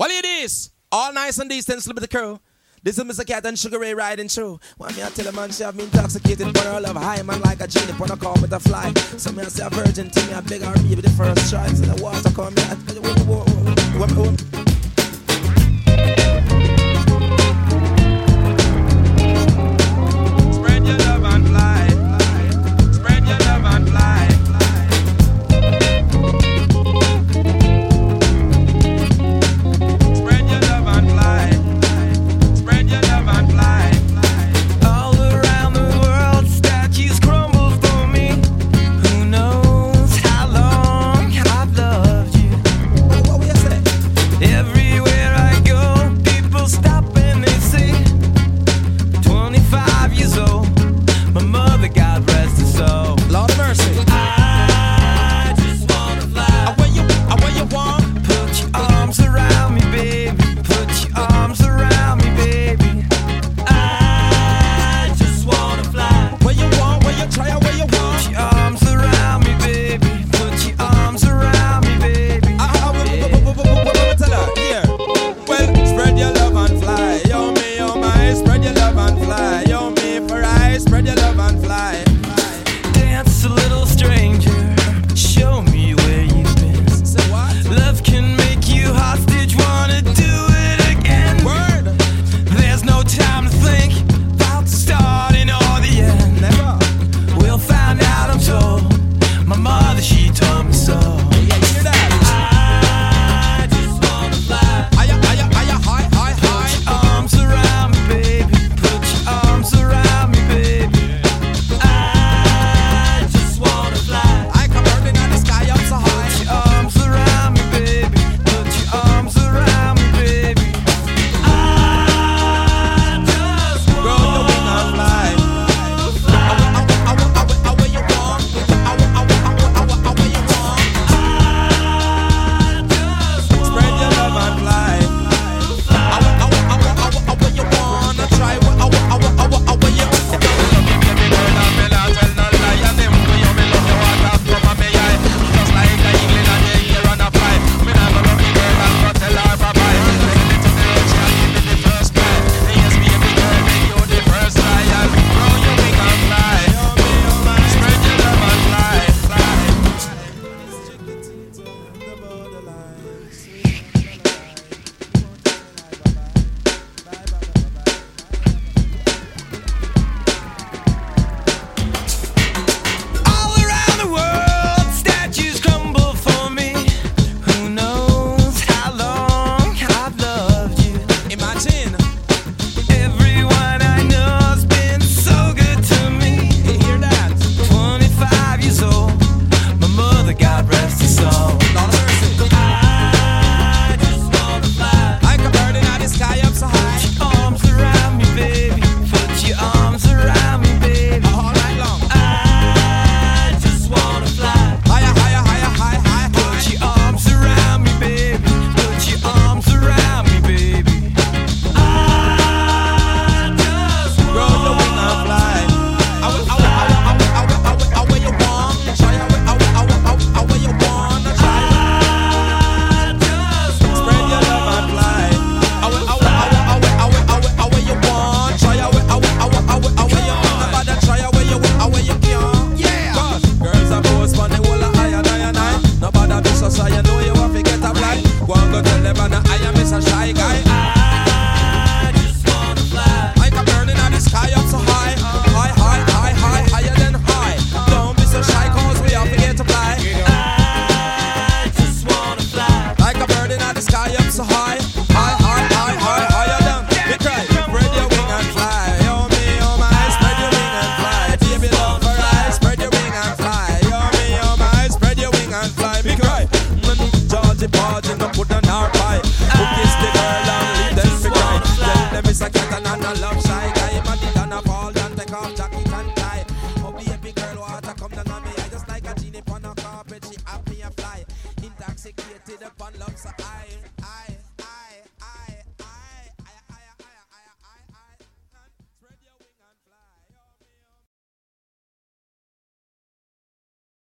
Well, it is all nice and decent, slip the crew. This is Mr. Cat and Sugar Ray riding through. When me I tell a man she have me intoxicated, but her love high man like a genie, when I call with a fly. So me I say a virgin to me, I beg her baby the first try. So the water come me. Spread your love and fly. Spread your love and fly. Spread your love and fly. Spread your love and fly. All around the world, statues crumble for me. Who knows how long I've loved you? What will you say? Everywhere I go, people stop and they say, 25 years old, my mother, God rest her soul. Lord of mercy. I just wanna fly. Where you want? Put your arms around me, baby. Put your arms around me, baby. I just wanna fly. Where you want? Where you try? Where you Put want? your arms around me, baby. Put your arms around me, baby. Tell her, here. Well, spread your love and fly. Yo, me, oh my, spread your love and fly. Yo, me, for I, spread your love and fly. Dance a little stranger. Show me where you've been. Say what? Love can make you hostage. Wanna do it again? Word. There's no time to think about the starting or the end. Never. We'll find out, I'm told. My mother, she told me so. Yeah, you hear that? I just wanna fly. Higher, high. Put your arms around me, baby. Put your arms around me, baby. I just wanna fly. I come burning on the sky up so Put high. your arms around me, baby. Put your arms around me, baby. I just Grow your wing and fly. Where you want? Where you want? Spread your love and fly. Where you wanna try? Where you? all around the world, statues crumble for me. Who knows how long I've loved you? Imagine. Everyone I know's been so good to me. You hear that? 25 years old, my mother, God rest her soul. Lord of mercy. I just wanna fly. I come burning on the sky up so high. Put your arms around me, baby. Put your arms around me, baby. All night long. I just wanna fly. Higher. Put your arms around me, baby. Put your arms around me, baby. I just Grow your wing and fly. Where you want? Try where you wanna try. Spread your love and fly. Where you want? Try where you want. Nobody try where you can. Yeah. Girls are both on the whole of I. Nobody be so shy, you know you have to get a blind. Go and go tell them I am Mr. Shy Guy. I just wanna fly. I come burning on the sky up so high. Higher than high. Don't be so shy cause we have to get to fly. I just wanna fly. I come burning on the sky up so high. Higher than we cry. Spread your wing and fly. Oh me, oh my, spread your wing and fly. Baby love for I, spread your wing and fly. Oh me, oh my, spread your wing and fly. Me cry. Georgie Porgy, no put on our pie. Who kiss the girl and leave them to cry. Tell them it's a cat and a love shy guy. Man, it done a fall down, take off jacket and tie. Oh baby girl, water come down on me. I just like a genie upon a carpet. She happy and fly. Intoxicated upon love so high.